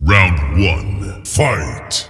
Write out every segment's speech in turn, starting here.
Round 1, fight!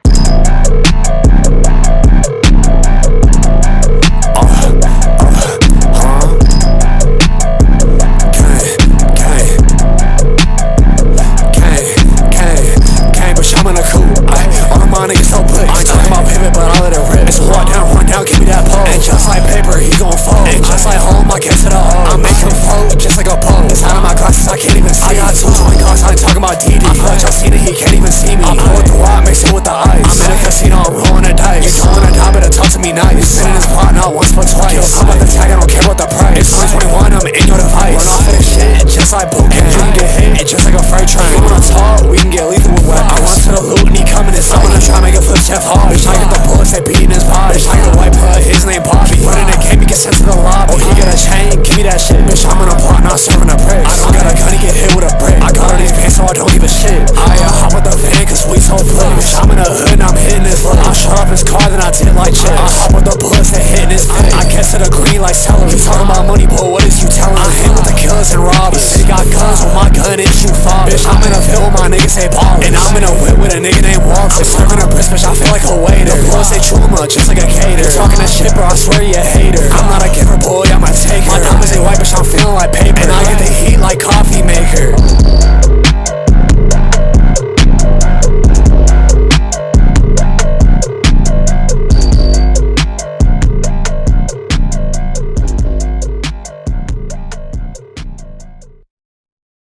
I'm in a coupe, all of my niggas so blick. I'm talking about pivot, but I let it rip. It's a run down, give me that pole. And just like paper, he gon' fold. And just like home, I get to the O. I make him float just like a boat. Inside of my glasses, I can't even see. I got 2 twin cars, I ain't talking about DD. I feel like John Cena, he can't even see me. I pull the wad, mix it with the ice. I'm in a casino, I'm rolling the dice. He's throwing a dime, better talk to me nice. Sit in his pot, not once but twice. I'm about the tag, I don't care about the price. It's 2021, I'm in your device. Run off of this shit, just like boot camp. You can get hit, just like a freight train. You wanna talk, we can get lethal with weapons. I went to the loot and he coming in. I'm gonna try to make a flip Jeff hard. I get the bullets, they beating his body. I get the white blood, his name Bobby. Running the game, he get sent to the lobby. Oh, he get a chain, give me that shit. Bitch, I'm in a pot, not serving a prick. I don't got a gun, he get hit with a brick. I got on these pants, so I don't give a shit. I hop with the van, cause we so flips. I'm in a hood and I'm hitting his lip. I shut up his car, then I tip like chips. I hop with the bullets and hitting his dick. I get to the green like celery. You talking about money, boy, what is you telling me? I hit with the killers and robbers. He got guns with my gun and shoot fathers. Bitch, I'm in a field with my niggas, say ballers. And I'm in a whip with a nigga named Walter. Serving a brisk, bitch, I feel like a waiter. The bullets, they trauma, just like a cater. You talking that shit, bro, I swear you a hater. I'm not a giver, boy, I'm a taker. My diamonds, they white, bitch, I'm feeling like paper. And I get the heat like coffee maker.